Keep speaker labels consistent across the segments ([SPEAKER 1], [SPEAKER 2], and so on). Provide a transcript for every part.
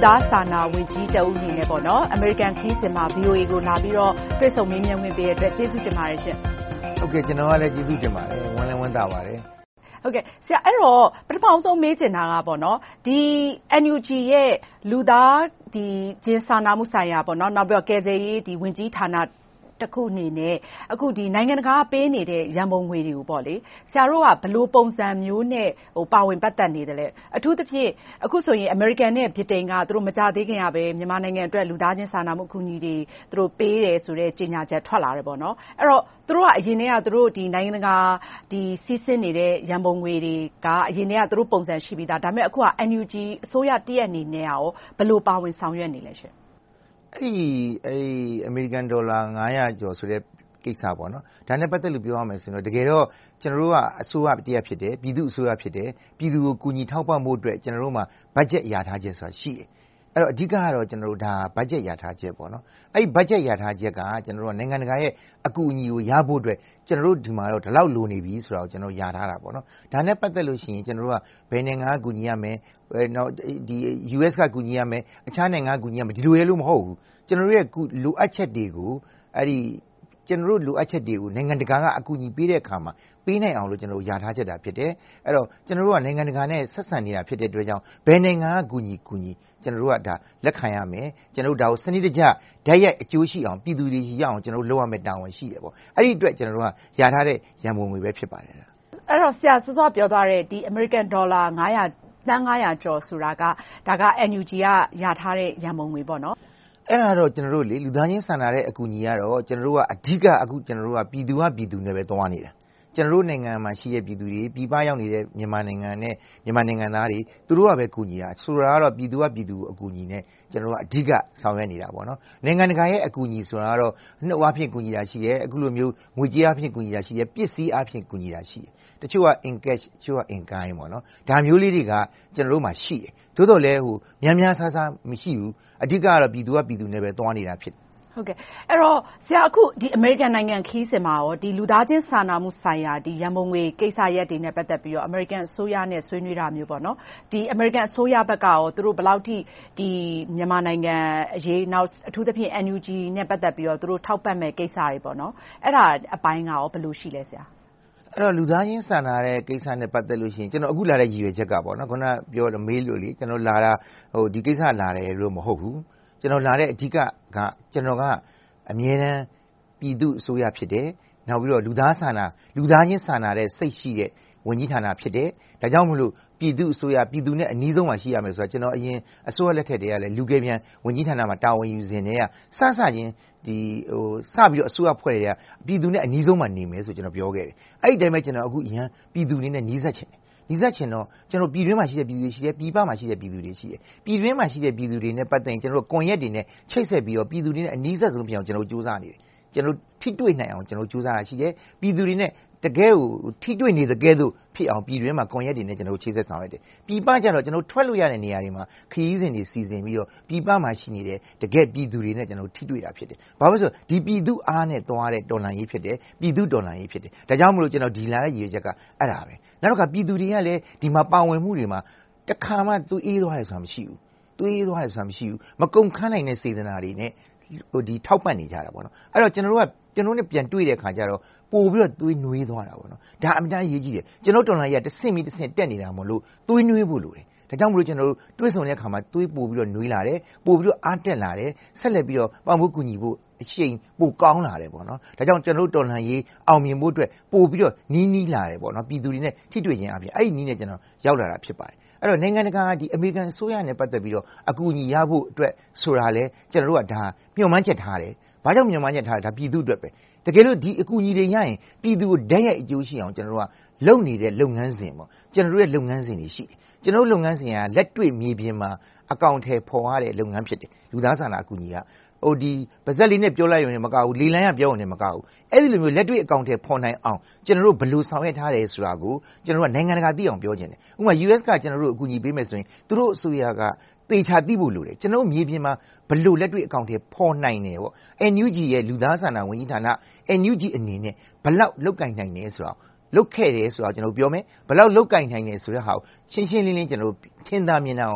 [SPEAKER 1] သားစာနာဝန်ကြီးတဦးအနေနဲ့ပေါ့နော်အမေရိကန်ခီးစဉ်မှာ VOA ကိုလာပြီးတော့တွေ့ဆုံမေးမြန်းခွင့်ပေးတဲ့အတွက်ကျေးဇူးတင်ပါတယ်ရှင်
[SPEAKER 2] ဟုတ်ကဲ့ကျွန်တော်ကလည်းကျေးဇူးတင်ပါတယ်ဝမ်းလည်းဝမ်းသာပါတယ်
[SPEAKER 1] ဟုတ်ကဲ့ဆရာအဲ့တော့ပထမဆုံးမေးချင်တာကပေါ့နော်ဒီ NUG ရဲ့လူသားဒီဂျင်စာနာမှုဆိုင်ရာပေါ့နော်နောက်ပြီးတော့ကယ်ဆယ်ရေးဒီဝင်ကြီးဌာနတခုအနေနဲ့အခုဒီနိုင်ငံတကာပေးနေတဲ့ရန်ပုံငွေတွေကိုပေါ့လေဆရာတို့ကဘလို့ပုံစံမျိုးနဲ့ပါဝင်ပတ်သက်နေတယ်လဲအထူးသဖြင့်အခုဆိုရင် American နဲ့ Britain ကသူတို့မကြသေးခင်ကပဲမြန်မာနိုင်ငံအတွက်လူသားချင်းစာနာမှုအကူအညီတွေသူတို့ပေးတယ်ဆိုတဲ့ကြေညာချက်ထွက်လာတယ်ပေါ့နော်အဲ့တော့သူတို့ကအရင်တည်းကသူတို့ဒီနိုင်ငံတကာဒီစီးဆင်းနေတဲ့ရန်ပုံငွေတွေကအရင်တည်းကသူတို့ပုံစံရှိပြီးသားဒါပေမဲ့အခုက NUG အစိုးရတည့်ရအနေနဲ့ရောဘလို့ပါဝင်ဆောင်ရွက်နေလဲရှင်
[SPEAKER 2] အဲ့အမေရိကန်ဒေါ်လာ900ကျော်ဆိုတဲ့ကိစ္စပေါ့နော်ဒါနဲ့ပတ်သက်လို့ပြောရမယ်ဆိုရင်တကယ်တော့ကျွန်တော်တို့ကအစိုးရတရားဖြစ်တယ်ပြည်သူအစိုးရဖြစ်တယ်ပြည်သူကိုကူညီထောက်ပံ့ဖို့အတွက်ကျွန်တော်တို့မှာဘတ်ဂျက်ရထားချက်ဆိုတာရှိတယ်အဲ့တော့အဓိကကတော့ကျွန်တော်တို့ဒါဘတ်ဂျက်ရထားချက်ပေါ့နော်အဲ့ဘတ်ဂျက်ရထားချက်ကကျွန်တော်တို့နိုင်ငံတကာရဲ့အကူအညီကိုရဖို့အတွက်ကျွန်တော်တို့ဒီမှာတော့ဒီလောက်လိုနေပြီဆိုတော့ကျွန်တော်ရထားတာပေါ့နော်ဒါနဲ့ပတ်သက်လို့ရှိရင်ကျွန်တော်တို့ကဘယ်နိုင်ငံကကူညီရမယ်နောက်ဒီ US ကကူညီရမယ်အခြားနိုင်ငံကကူညီရမယ်ဒီလိုရဲလို့မဟုတ်ဘူးကျွန်တော်တို့ရဲ့လိုအပ်ချက်တွေကိုအဲ့ဒီကျွန်တော်တို့လိုအပ်ချက်တွေကိုနိုင်ငံတကာကအကူအညီပေးတဲ့အခါမှာပေးနိုင်အောင်လို့ကျွန်တော်တို့ယာထားချက်တာဖြစ်တယ်အဲ့တော့ကျွန်တော်တို့ကနိုင်ငံတကာနဲ့ဆက်ဆံနေတာဖြစ်တဲ့အတွက်ကြောင့်ဘယ်နိုင်ငံကကူညီကျွန်တော်တို့ကဒါလက်ခံရမယ်ကျွန်တော်တို့ဒါကိုစနစ်တကျဓာတ်ရိုက်အကျိုးရှိအောင်ပြည်သူတွေရှိအောင်ကျွန်တော်တို့လုပ်ရမယ့်တာဝန်ရှိတယ်ပေါ့အဲ့ဒီအတွက်ကျွန်တော်တို့ကယာထားတဲ့ရန်ပုံငွေပဲဖြစ်ပါတယ်
[SPEAKER 1] အဲ့တော့ဆရာစောစောပြောသွားတဲ့ဒီ American Dollar 900တန်း900ကျော်ဆိုတာကဒါက NUG ကယာထားတဲ့ရန်ပုံငွေပေါ့နော်
[SPEAKER 2] အဲ့ဒါတော့ကျွန်တော်တို့လေလူသားချင်းစာနာတဲ့အကူအညီကတော့ကျွန်တော်တို့ကအဓိကအခုကျွန်တော်တို့ကပြည်သူနဲ့ပဲသွားနေတာကျွန်တော်တို့နိုင်ငံမှာရှိတဲ့ပြည်သူတွေပြည်ပရောက်နေတဲ့မြန်မာနိုင်ငံနဲ့မြန်မာနိုင်ငံသားတွေသူတို့ကပဲကူညီတာဆိုတာကတော့ပြည်သူအကူအညီနဲ့ကျွန်တော်တို့ကအဓိကဆောင်ရွက်နေတာပေါ့နော်နိုင်ငံတကာရဲ့အကူအညီဆိုတာကတော့နှုတ်အားဖြင့်ကူညီတာရှိတယ်အခုလိုမျိုးငွေကြေးအားဖြင့်ကူညီတာရှိတယ်ပစ္စည်းအားဖြင့်ကူညီတာရှိတယ်တချို့က in cash တချို့က in kind ပေါ့နော်ဒါမျိုးလေးတွေကကျွန်တော်တို့မှာရှိတယ်သို့တော်လည်းများဆာမရှိဘူးအဓိကကတော့ပြည်သူနဲ့ပဲသွားနေတာဖြစ်
[SPEAKER 1] ဟုတ်ကဲ့အဲ့တော့ဆရာအခုဒီ American နိုင်ငံခီးစဉ်မှာရောဒီလူသားချင်းစာနာမှုဆိုင်ရာဒီရန်ပုံငွေကိစ္စရပ်တွေနဲ့ပတ်သက်ပြီးတော့ American အစိုးရနဲ့ဆွေးနွေးတာမျိုးပေါ့နော်ဒီ American အစိုးရဘက်ကရောသူတို့ဘယ်လောက်ထိဒီမြန်မာနိုင်ငံအရေးနောက်အထူးသဖြင့် NUG နဲ့ပတ်သက်ပြီးတော့သူတို့ထောက်ပံ့မဲ့ကိစ္စတွေပေါ့နော်အဲ့ဒါအပိုင်းကရောဘယ်လိုရှိလဲဆရာ
[SPEAKER 2] အဲ့တော့လူသားချင်းစာနာတဲ့ကိစ္စနဲ့ပတ်သက်လို့ရှိရင်ကျွန်တော်အခုလာတဲ့ရည်ရွယ်ချက်ကပေါ့နော်ခုနပြောလို့မေးလို့လေကျွန်တော်လာတာဒီကိစ္စလာတယ်လို့မဟုတ်ဘူးကျွန်တော်လာတဲ့အဓိကကျွန်တော်ကအမြဲတမ်းပြည်သူအစိုးရဖြစ်တယ်နောက်ပြီးတော့လူသားချင်းစာနာတဲ့စိတ်ရှိတဲ့ဝန်ကြီးဌာနဖြစ်တယ်ဒါကြောင့်မလို့ပြည်သူအစိုးရပြည်သူနဲ့အနီးဆုံးမှာရှိရမယ်ဆိုတာကျွန်တော်အရင်အစိုးရလက်ထက်တည်းကလည်းလူကယ်ပြန်ဝန်ကြီးဌာနမှာတာဝန်ယူစဉ်တည်းကစချင်းဒီစပြီးတော့အစိုးရဖွဲ့တွေကပြည်သူနဲ့အနီးဆုံးမှာနေမယ်ဆိုကျွန်တော်ပြောခဲ့တယ်အဲ့ဒီတိုင်းပဲကျွန်တော်အခုအရင်ပြည်သူနဲ့နီးစပ်ချင်တယ်နီးစပ်ချင်တော့ကျွန်တော်ပြည်တွင်းမှာရှိတဲ့ပြည်သူတွေရှိတယ်ပြည်ပမှာရှိတဲ့ပြည်သူတွေရှိတယ်ပြည်တွင်းမှာရှိတဲ့ပြည်သူတွေနဲ့ပတ်သက်ရင်ကျွန်တော်ကွန်ရက်တွေနဲ့ချိတ်ဆက်ပြီးတော့ပြည်သူတွေနဲ့အနီးစပ်ဆုံးဖြစ်အောင်ကျွန်တော်စူးစမ်းနေတယ်ကျွန်တော်ထိတွေ့နိုင်အောင်ကျွန်တော်စူးစမ်းတာရှိတယ်ပြည်သူတွေနဲ့တကယ်ကိုထိတွေ့နေတဲ့ကဲသို့ဖြစ်အောင်ပြည်တွင်းမှာကွန်ရက်တွေနဲ့ကျွန်တော်ချိတ်ဆက်ဆောင်ရတယ်ပြည်ပကျတော့ကျွန်တော်ထွက်လို့ရတဲ့နေရာတွေမှာခရီးစဉ်တွေစီစဉ်ပြီးတော့ပြည်ပမှာရှိနေတဲ့တကယ်ပြည်သူတွေနဲ့ကျွန်တော်ထိတွေ့တာဖြစ်တယ်ဘာလို့လဲဆိုတော့ဒီပြည်သူအားနဲ့သွားတဲ့တော်လှန်ရေးဖြစ်တယ်ပြည်သူတော်လှန်ရေးဖြစ်တယ်ဒါကြောင့်မလို့ကျွန်တော်ဒီလာတဲ့ရည်ရွယ်ချက်ကအဲ့ဒါပဲနောက်တစ်ခါပြည်သူတွေကလည်းဒီမှာပါဝင်မှုတွေမှာတခါမှသူအေးသွားတယ်ဆိုတာမရှိဘူးသူအေးသွားတယ်ဆိုတာမရှိဘူးမကုန်ခန်းနိုင်တဲ့စေတနာတွေနဲ့ဒီထောက်ပံ့နေကြတာပေါ့နော်အဲ့တော့ကျွန်တော်တို့နဲ့ပြန်တွေ့တဲ့ခါကျတော့ပို့ပြီးတော့သွေးနွေးသွားတာပေါ့နော်ဒါအမှန်တမ်းရေးကြည့်တယ်ကျွန်တော်တော်လှန်ရေးကတစ်ဆင့်ပြီးတစ်ဆင့်တက်နေတာမလို့သွေးနွေးဖို့လိုတယ်ဒါကြောင့်မလို့ကျွန်တော်တို့တွေးဆုံတဲ့အခါမှာသွေးပို့ပြီးတော့နွေးလာတယ်ပို့ပြီးတော့အားတက်လာတယ်ဆက်လက်ပြီးတော့ပံ့ပိုးကူညီဖို့အရှိန်ပိုကောင်းလာတယ်ပေါ့နော်ဒါကြောင့်ကျွန်တော်တို့တော်လှန်ရေးအောင်မြင်ဖို့အတွက်ပို့ပြီးတော့နီးလာတယ်ပေါ့နော်ပြည်သူတွေနဲ့ထိတွေ့ခြင်းအပြင်အဲ့ဒီနီးနဲ့ကျွန်တော်ရောက်လာတာဖြစ်ပါတယ်အဲ့တော့နိုင်ငံတကာဒီအမေရိကန်အစိုးရနဲ့ပတ်သက်ပြီးတော့အကူအညီရဖို့အတွက်ဆိုတာလဲကျွန်တော်တို့ကဒါမျှော်မှန်းချက်ထားတယ်ဘာကြောင့်မျှော်မှန်းချက်ထားလဲဒါပြည်သူအတွက်ပဲတကယ်လို့ဒီအကူအညီတွေရရင်ပြည်သူကိုဓာတ်ရိုက်အကျိုးရှိအောင်ကျွန်တော်တို့ကလုပ်နေတဲ့လုပ်ငန်းစဉ်ပေါ့ကျွန်တော်တို့ရဲ့လုပ်ငန်းစဉ်တွေရှိတယ်ကျွန်တော်တို့လုပ်ငန်းစဉ်ကလက်တွေ့မြေပြင်မှာအကောင့်ထဲပေါ်ရတဲ့လုပ်ငန်းဖြစ်တယ်လူသားစာနာအကူအညီကဒီပါဇက်လေးနဲ့ပြောလိုက်ရုံနဲ့မကဘူးလေလံရပြောရုံနဲ့မကဘူးအဲ့ဒီလိုမျိုးလက်တွေ့အကောင့်ထဲပေါ်နိုင်အောင်ကျွန်တော်တို့ဘယ်လိုဆောင်ရွက်ထားတယ်ဆိုတာကိုကျွန်တော်တို့ကနိုင်ငံတကာသိအောင်ပြောချင်တယ်ဥပမာ US ကကျွန်တော်တို့အကူအညီပေးမယ်ဆိုရင်သူတို့အစိုးရကသေချာသိဖို့လိုတယ်ကျွန်တော်မြေပြင်မှာဘယ်လိုလက်တွေ့အကောင့်ထဲပေါ်နိုင်တယ်ပေါ့ NUG ရဲ့လူသားစာနာဝန်ကြီးဌာန NUG အနေနဲ့ဘယ်လောက်လောက်ကင်နိုင်တယ်ဆိုတော့လုတ်ခဲ့တယ်ဆိုတော့ကျွန်တော်ပြောမယ်ဘယ်လောက်လုတ်ကင်နိုင်တယ်ဆိုတဲ့ဟာကိုရှင်းလင်းကျွန်တော်ထင်သာမြင်အောင်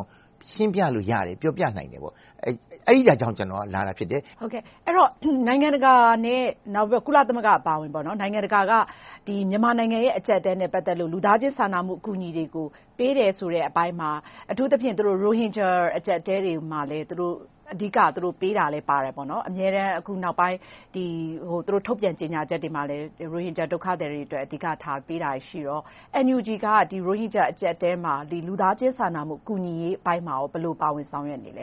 [SPEAKER 2] ရှင်းပြလို့ရတယ်ပြောပြနိုင်တယ်ပေါ့အဲ့ဒီကြောင့်ကျွန်တော်လာတာဖြစ်တယ်
[SPEAKER 1] ဟုတ်ကဲ့အဲ့တော့နိုင်ငံတကာနဲ့နောက်ပြီးကုလသမဂ္ဂအပါအဝင်ပေါ့နော်နိုင်ငံတကာကဒီမြန်မာနိုင်ငံရဲ့အကျပ်တဲနဲ့ပတ်သက်လို့လူသားချင်းစာနာမှုအကူအညီတွေကိုပေးတယ်ဆိုတဲ့အပိုင်းမှာအထူးသဖြင့်သူတို့ Rohingya အကျပ်တဲတွေမှာလည်းသူတို့အဓိကသူတို့ပေးတာလည်းပါတယ်ပေါ့နော်အများတန်းအခုနောက်ပိုင်းဒီသူတို့ထုတ်ပြန်ကြေညာချက်တွေမှာလည်း Rohingya ဒုက္ခသည်တွေအတွက်အဓိကထားပေးတာရှိတော့ NUG ကဒီ Rohingya အကျပ်တဲမှာဒီလူသားချင်းစာနာမှုအကူအညီရေးအပိုင်းမှာရောဘယ်လိုပါဝင်ဆောင်ရွက်နေလဲ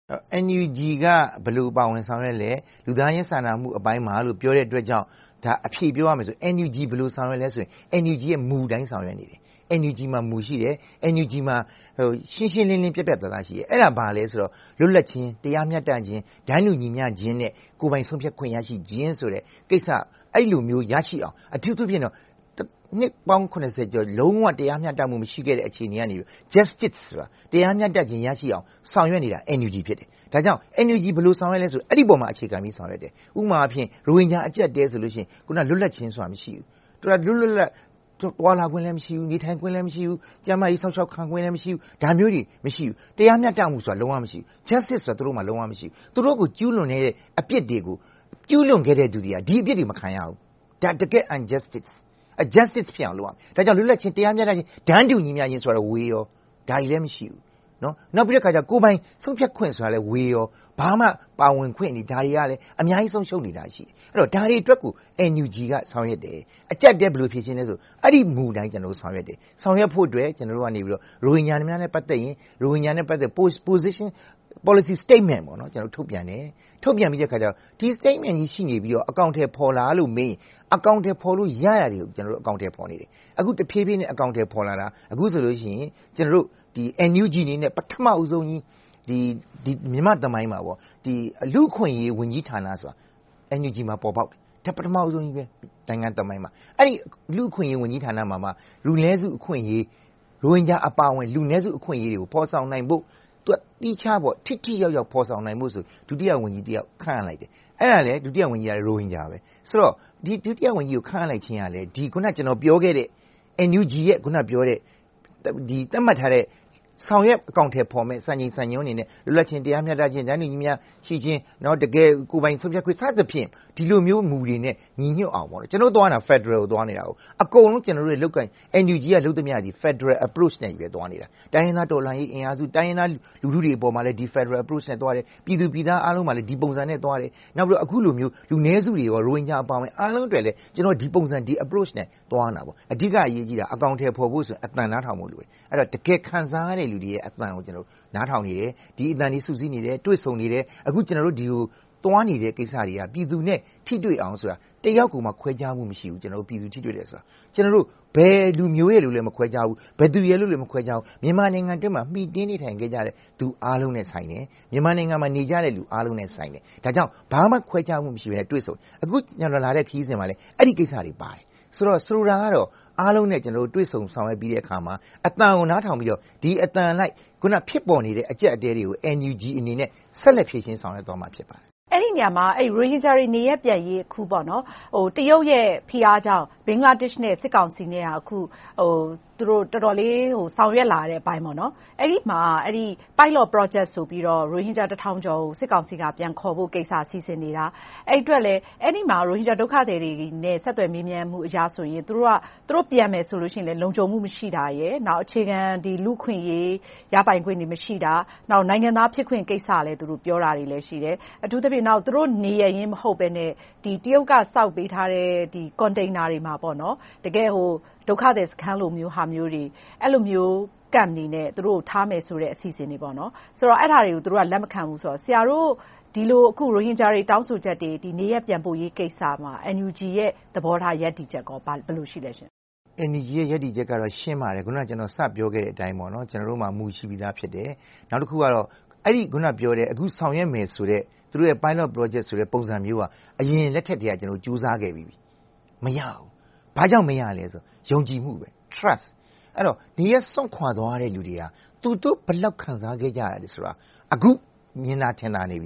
[SPEAKER 2] NUG ကဘယ်လိုပါဝင်ဆောင်ရွက်လဲလူသားချင်းစာနာမှုအပိုင်းမှာလို့ပြောတဲ့အတွက်ကြောင့်ဒါအဖြေပြောရမယ်ဆို NUG ဘယ်လိုဆောင်ရွက်လဲဆိုရင် NUG ရဲ့မူတိုင်းဆောင်ရွက်နေတယ် NUG မှာမူရှိတယ် NUG မှာရှင်းရှင်းလင်းလင်းပြတ်ပြတ်သားသားရှိတယ်အဲ့ဒါဘာလဲဆိုတော့လွတ်လပ်ခြင်းတရားမျှတခြင်းဒန်းလူညီမျှခြင်းနဲ့ကိုယ်ပိုင်ဆုံးဖြတ်ခွင့်ရရှိခြင်းဆိုတဲ့ကိစ္စအဲ့လိုမျိုးရရှိအောင်အထူးသဖြင့်တော့နှစ်ပေါင်း80ကျော်လုံးဝတရားမျှတမှုမရှိခဲ့တဲ့အခြေအနေကနေ justice ဆိုတာတရားမျှတခြင်းရရှိအောင်ဆောင်ရွက်နေတာ NUG ဖြစ်တယ်ဒါကြောင့် NUG ဘယ်လိုဆောင်ရွက်လဲဆိုအဲ့ဒီပုံမှာအခြေခံပြီးဆောင်ရွက်တယ်ဥပမာအဖြစ်ရိုဟင်ဂျာအကျပ်တဲဆိုလို့ရှိရင်ခုနလွတ်လပ်ခြင်းဆိုတာမရှိဘူးတော်တော်လွတ်လပ်တွာလာခွင့်လည်းမရှိဘူးနေထိုင်ခွင့်လည်းမရှိဘူးကျန်းမာရေးစောင့်ရှောက်ခံခွင့်လည်းမရှိဘူးဒါမျိုးတွေမရှိဘူးတရားမျှတမှုဆိုတာလုံးဝမရှိဘူး justice ဆိုတာတို့မှလုံးဝမရှိဘူးသူတို့ကိုကျူးလွန်နေတဲ့အပြစ်တွေကိုကျူးလွန်ခဲ့တဲ့သူတွေကဒီအပြစ်တွေမခံရဘူးဒါတကယ် unjustice justice ဖြစ်အောင်လုပ်ရမယ်ဒါကြောင့်လွတ်လပ်ခြင်းတရားမျှတခြင်းဒန်းတူညီမျှခြင်းဆိုတော့ဝေရောဒါတွေလည်းမရှိဘူးနော်နောက်ပြီးတဲ့ခါကျကိုယ်ပိုင်ဆုံးဖြတ်ခွင့်ဆိုတာလည်းဝေရောဘာမှပါဝင်ခွင့်နေဒါတွေကလည်းအများကြီးဆုံးရှုံးနေတာရှိတယ်အဲ့တော့ဒါတွေအတွက်ကို NUG ကဆောင်ရွက်တယ်အကြက်တဲဘယ်လိုဖြေရှင်းလဲဆိုအဲ့ဒီမူတိုင်းကျွန်တော်တို့ဆောင်ရွက်တယ်ဆောင်ရွက်ဖို့အတွက်ကျွန်တော်တို့ကနေပြီးတော့ရိုဟင်ဂျာများနဲ့ပတ်သက်ရင်ရိုဟင်ဂျာနဲ့ပတ်သက် position policy statement ပေါ့နော်ကျွန်တော်ထုတ်ပြန်တယ်ထုတ်ပြန်ပြီးတဲ့ခါကျတော့ဒီ statement ကြီးရှိနေပြီးတော့အကောင့်ထဲပေါ်လာလို့မေးအကောင့်ထဲပေါ်လို့ရတာတွေကိုကျွန်တော်တို့အကောင့်ထဲပေါ်နေတယ်အခုတဖြည်းဖြည်းနဲ့အကောင့်ထဲပေါ်လာတာအခုဆိုလို့ရှိရင်ကျွန်တော်တို့ဒီ NUG နေနဲ့ပထမဦးဆုံးကြီးဒီမြန်မာသမိုင်းမှာပေါ့ဒီလူခွင့်ရေးဝန်ကြီးဌာနဆိုတာ NUG မှာပေါ်ပေါက်တယ်ဒါပထမဦးဆုံးကြီးပဲနိုင်ငံသမိုင်းမှာအဲ့ဒီလူခွင့်ရေးဝန်ကြီးဌာနမှာလူနည်းစုအခွင့်ရေးရိုဟင်ဂျာအပါအဝင်လူနည်းစုအခွင့်ရေးတွေကိုပေါ်ဆောင်နိုင်ဖို့သူတိချပေါ့ထိထိရောက်ရောက်ပေါ်ဆောင်နိုင်ဖို့ဆိုဒုတိယဝန်ကြီးတယောက်ခန့်လိုက်တယ်အဲ့ဒါလေဒုတိယဝန်ကြီးကရိုဟင်ဂျာပဲဆိုတော့ဒီဒုတိယဝန်ကြီးကိုခန့်လိုက်ခြင်းကလေဒီခုနကျွန်တော်ပြောခဲ့တဲ့ NUG ရဲ့ခုနပြောတဲ့ဒီသတ်မှတ်ထားတဲ့ဆောင်ရွက်အကောင့်ထဲပေါ်မဲ့စံချိန်စံညွှန်းအနေနဲ့လွတ်လပ်ခြင်းတရားမျှတခြင်းဒန်းတူညီမျှရှိခြင်းเนาะတကယ်ကိုယ်ပိုင်ဆုံးဖြတ်ခွင့်စသဖြင့်ဒီလိုမျိုးမူတွေနဲ့ညီညွတ်အောင်ပေါ့ကျွန်တော်တို့သွားတာ Federal ကိုသွားနေတာကိုအကုန်လုံးကျွန်တော်တို့လောက်က NUG ကလုပ်သမျှဒီ Federal approach နဲ့ပဲသွားနေတာတိုင်းရင်းသားတော်လှန်ရေးအင်အားစုတိုင်းရင်းသားလူထုတွေအပေါ်မှာလည်းဒီ Federal approach နဲ့သွားတယ်ပြည်သူပြည်သားအားလုံးမှာလည်းဒီပုံစံနဲ့သွားတယ်နောက်ပြီးတော့အခုလိုမျိုးလူနည်းစုတွေရောရိုဟင်ဂျာအပါအဝင်အားလုံးတွေလည်းကျွန်တော်ဒီပုံစံဒီ approach နဲ့သွားနေတာပေါ့အဓိကအရေးကြီးတာအကောင့်ထဲပေါ်ဖို့ဆိုအတန်နားထောင်ဖို့လိုတယ်အဲ့တော့တကယ်ခံစားရတဲ့လူတွေရဲ့အတန်ကိုကျွန်တော်နားထောင်နေတယ်ဒီအတန်တွေစုစည်းနေတယ်တွေ့ဆုံနေတယ်အခုကျွန်တော်တို့ဒီကိုသွားနေတဲ့ကိစ္စတွေကပြည်သူနဲ့ထိတွေ့အောင်ဆိုတာတယောက်ကိုမှခွဲခြားမှုမရှိဘူးကျွန်တော်တို့ပြည်သူထိတွေ့တယ်ဆိုတာကျွန်တော်တို့ဘယ်လူမျိုးရဲ့လူလည်းမခွဲခြားဘူးဘယ်သူရဲ့လူလည်းမခွဲခြားဘူးမြန်မာနိုင်ငံတွင်းမှာမှီတင်းနေထိုင်ခဲ့ကြတဲ့သူအားလုံးနဲ့ဆိုင်တယ်မြန်မာနိုင်ငံမှာနေကြတဲ့လူအားလုံးနဲ့ဆိုင်တယ်ဒါကြောင့်ဘာမှခွဲခြားမှုမရှိဘဲတွေ့ဆုံအခုကျွန်တော်လာတဲ့ခီးစဉ်မှာလည်းအဲ့ဒီကိစ္စတွေပါတယ်ဆိုတော့ဆိုတာကတော့အားလုံးနဲ့ကျွန်တော်တို့တွေ့ဆုံဆောင်ရွက်ပြီးတဲ့အခါမှာအတန်ကိုနားထောင်ပြီးတော့ဒီအတန်လိုက်ခုနဖြစ်ပေါ်နေတဲ့အကြက်အတဲတွေကို NUG အနေနဲ့ဆက်လက်ဖြည့်ရှင်းဆောင်ရွက်သွားမှာဖြစ်ပါတယ်
[SPEAKER 1] အဲ့ဒီနေရာမှာအဲ့ Rohingya တွေနေရပြန်ရေးအခုပေါ့နော်ဟိုတရုတ်ရဲ့ဖိအားကြောင့်ဘင်္ဂလားဒေ့ရှ်နဲ့စစ်ကောင်စီနဲ့အခုသူတို့တော်တော်လေးဆောင်ရွက်လာတဲ့အပိုင်းပေါ့နော်အဲ့ဒီမှာအဲ့ဒီ pilot project ဆိုပြီးတော့ Rohingya 1000ကျော်ကိုစစ်ကောင်စီကပြန်ခေါ်ဖို့ကိစ္စစီစဉ်နေတာအဲ့အတွက်လည်းအဲ့ဒီမှာ Rohingya ဒုက္ခသည်တွေနဲ့ဆက်သွယ်မေးမြန်းမှုအရာဆိုရင်သူတို့ပြန်မယ်ဆိုလို့ရှိရင်လည်းလုံခြုံမှုမရှိတာရယ်နောက်အခြေခံဒီလူခွင့်ရေးရပိုင်ခွင့်တွေမရှိတာနောက်နိုင်ငံသားဖြစ်ခွင့်ကိစ္စလည်းသူတို့ပြောတာတွေလည်းရှိတယ်အထူးသဖြင့်နောက်သူတို့နေရရင်မဟုတ်ပဲနဲ့ဒီတရုတ်ကစောက်ပေးထားတဲ့ဒီ container တွေမှာပေါ့နော်တကယ်ဒုက္ခသည်စခန်းလိုမျိုးဟာမျိုးတွေအဲ့လိုမျိုးကမ်နေနဲ့သူတို့ထားမယ်ဆိုတဲ့အစီအစဉ်တွေပေါ့နော်ဆိုတော့အဲ့ဒါတွေကိုသူတို့ကလက်မခံဘူးဆိုတော့ဆရာတို့ဒီလိုအခု Rohingya တွေတောင်းဆိုချက်တွေဒီနေရပြန်ပို့ရေးကိစ္စမှာ NUG ရဲ့သဘောထားရပ်တည်ချက်ကောဘယ်လိုရှိလဲရှင်
[SPEAKER 2] NUG ရဲ့ရပ်တည်ချက်ကတော့ရှင်းပါတယ်ခုနကကျွန်တော်စပြောခဲ့တဲ့အတိုင်းပေါ့နော်ကျွန်တော်တို့မှာမူရှိပြီးသားဖြစ်တယ်နောက်တစ်ခုကတော့အဲ့ဒီခုနပြောတဲ့အခုဆောင်ရွက်မယ်ဆိုတဲ့သူတို့ရဲ့ pilot project ဆိုတဲ့ပုံစံမျိုးကအရင်လက်ထက်တည်းကကျွန်တော်စူးစမ်းခဲ့ပြီးပြီမရဘူးဘာကြောင့်မရလဲဆိုယုံကြည်မှုပဲ trust အဲ့တော့ဒီရဲ့စွန့်ခွာသွားတဲ့လူတွေကသူတို့ဘယ်လောက်ခံစားခဲ့ကြရတယ်ဆိုတာအခုမြင်တာထင်တာနေပြီ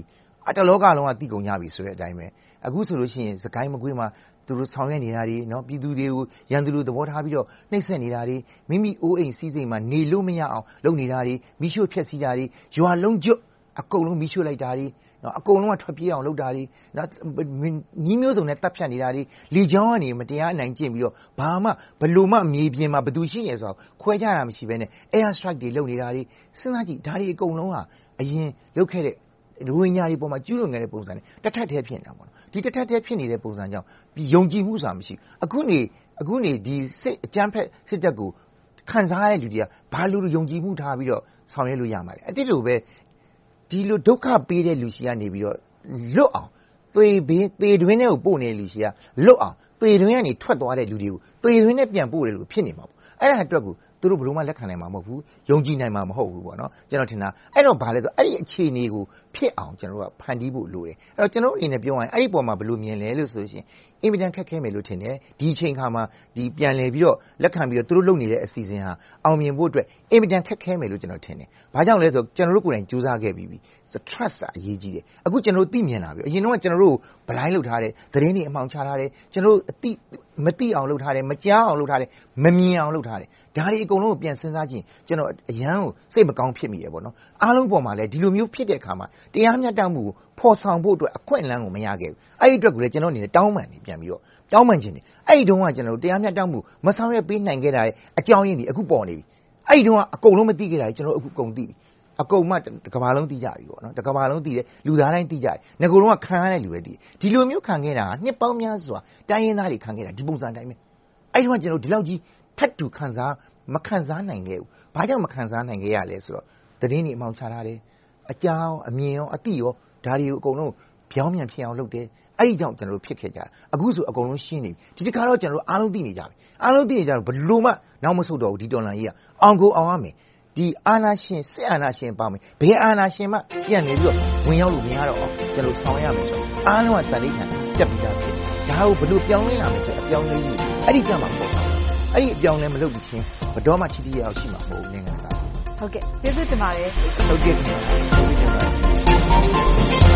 [SPEAKER 2] တလောကလုံးကသိကုန်ကြပြီဆိုတဲ့အတိုင်းပဲအခုဆိုလို့ရှိရင်စကိုင်းမကွေးမှာသူတို့ဆောင်ရွက်နေတာတွေနော်ပြည်သူတွေကိုရန်သူလိုသဘောထားပြီးတော့နှိပ်စက်နေတာတွေမိမိအိုးအိမ်စီးစိမ်မှာနေလို့မရအောင်လုပ်နေတာတွေမိရှို့ဖျက်ဆီးတာတွေရွာလုံးကျွတ်အကုန်လုံးမိရှို့လိုက်တာတွေနော်အကုန်လုံးကထွက်ပြေးအောင်လုပ်တာတွေနော်ညီမျိုးစုံနဲ့တပ်ဖြတ်နေတာတွေလေချောင်းကနေမတရားအနိုင်ကျင့်ပြီးတော့ဘာမှဘလို့မှမြေပြင်မှာဘသူရှိနေဆိုတော့ခွဲခြားတာမရှိဘဲနဲ့ air strike တွေလုပ်နေတာတွေစဉ်းစားကြည့်ဒါတွေအကုန်လုံးကအရင်လုပ်ခဲ့တဲ့ရိုဟင်ဂျာတွေပေါ်မှာကျူးလွန်ခဲ့တဲ့ပုံစံနဲ့တစ်ထပ်တည်းဖြစ်နေတာပေါ့နော်ဒီတစ်ထပ်တည်းဖြစ်နေတဲ့ပုံစံကြောင့်ယုံကြည်မှုဆိုတာမရှိအခုနေဒီစစ်အကြမ်းဖက်စစ်တပ်ကိုခံစားရတဲ့လူတွေကဘာလို့ယုံကြည်မှုထားပြီးတော့ဆောင်ရွက်လို့ရမှာလဲအဲ့ဒီလိုပဲဒီလိုဒုက္ခပေးတဲ့လူရှိကနေပြီးတော့လွတ်အောင်သေတွင်းထဲကိုပို့နေတဲ့လူရှိကလွတ်အောင်သေတွင်းကနေထွက်သွားတဲ့လူတွေကိုသေတွင်းနဲ့ပြန်ပို့တယ်လို့ဖြစ်နေမှာပေါ့အဲ့ဒါအတွက်ကိုသူတို့ဘယ်လိုမှလက်ခံနိုင်မှာမဟုတ်ဘူးယုံကြည်နိုင်မှာမဟုတ်ဘူးပေါ့နော်ကျွန်တော်ထင်တာအဲ့တော့ဘာလဲဆိုအဲ့ဒီအခြေအနေကိုဖြစ်အောင်ကျွန်တော်တို့ကဖန်တီးဖို့လိုတယ်အဲ့တော့ကျွန်တော်အနေနဲ့ပြောရရင်အဲ့ဒီပုံမှာဘယ်လိုမြင်လဲလို့ဆိုလို့ရှိရင်အင်မတန်ခက်ခဲမယ်လို့ထင်တယ်ဒီအချိန်ခါမှာဒီပြန်လည်ပြီးတော့လက်ခံပြီးတော့သူတို့လုပ်နေတဲ့အစီအစဉ်ဟာအောင်မြင်ဖို့အတွက်အင်မတန်ခက်ခဲမယ်လို့ကျွန်တော်ထင်တယ်ဘာကြောင့်လဲဆိုတော့ကျွန်တော်တို့ကိုယ်တိုင်စူးစမ်းခဲ့ပြီးပြီ trust အရေးကြီးတယ်အခုကျွန်တော်တို့သိမြင်လာပြီအရင်တော့ကျွန်တော်တို့ဘလိုင်းလုပ်ထားတယ်သတင်းတွေအမှောင်ချထားတယ်ကျွန်တော်တို့မသိအောင်လုပ်ထားတယ်မကြားအောင်လုပ်ထားတယ်မမြင်အောင်လုပ်ထားတယ်ဒါတွေအကုန်လုံးကိုပြန်စဉ်းစားကြည့်ကျွန်တော်အရန်ကိုစိတ်မကောင်းဖြစ်မိရပေါ့နော်အားလုံးပေါ်မှာလည်းဒီလိုမျိုးဖြစ်တဲ့အခါမှာတရားမျှတမှုကိုဖော်ဆောင်ဖို့အတွက်အခွင့်အလမ်းကိုမရခဲ့ဘူးအဲ့ဒီအတွက်ကိုလည်းကျွန်တော်အနေနဲ့တောင်းပန်နေပြန်ပြီးတော့တောင်းပန်ခြင်းနေအဲ့ဒီတုန်းကကျွန်တော်တို့တရားမျှတမှုမဆောင်ရွက်ပေးနိုင်ခဲ့တာရဲ့အကြောင်းရင်းတွေအခုပေါ်နေပြီအဲ့ဒီတုန်းကအကုန်လုံးမသိခဲ့တာကျွန်တော်အခုအကုန်သိပြီအကုန်မှတစ်ကမ္ဘာလုံးသိကြပြီပေါ့နော်တစ်ကမ္ဘာလုံးသိတယ်လူသားတိုင်းသိကြတယ်ငကိုယ်လုံးကခံရတဲ့လူပဲသိတယ်ဒီလိုမျိုးခံခဲ့တာနှစ်ပေါင်းများစွာတိုင်းရင်းသားတွေခံခဲ့တာဒီပုံစံတိုင်းပဲအဲ့ဒီကကျွန်တော်ဒီလောက်ကြီးထပ်တူမခံစားနိုင်ခဲ့ဘူးဘာကြောင့်မခံစားနိုင်ခဲ့ရလဲဆိုတော့သတင်းတွေအမှောင်ချထားတယ်အကြောင်းအမြင်ရောအတိရောဒါတွေကိုအကုန်လုံးပြောင်းပြန်ဖြစ်အောင်လုပ်တယ်အဲ့ဒီကြောင့်ကျွန်တော်တို့ဖြစ်ခဲ့ကြတာအခုဆိုအကုန်လုံးရှင်းနေပြီဒီတစ်ခါတော့ကျွန်တော်တို့အားလုံးသိနေကြပြီအားလုံးသိနေကြတော့ဘလို့မှနောက်မဆုတ်တော့ဘူးဒီတော်လှန်ရေးကအောင်ကိုအောင်ရမယ်ဒီအာဏာရှင်စစ်အာဏာရှင်ပါမယ်ဘယ်အာဏာရှင်မှပြန်နေပြီးတော့ဝင်ရောက်လို့မရတော့အောင်ကျွန်တော်ဆောင်ရမယ်ဆိုတော့အားလုံးကစံလိမ့်ခံတက်ပြီးသားဖြစ်ဒါကိုဘလို့ပြောင်းလဲလာမယ်ဆိုတော့အပြောင်းလဲကြီးအဲ့ဒီကြမှာပေါ့အဲ့ဒီအပြောင်းလဲမလုပ်ဘူးချင်းဘယ်တော့မှထိထိရောက်ရှိမှာမဟုတ်ဘူးနိုင်ငံက
[SPEAKER 1] ဟုတ်ကဲ့ကျေးဇူးတင်ပါတယ်
[SPEAKER 2] ဟုတ်ကဲ့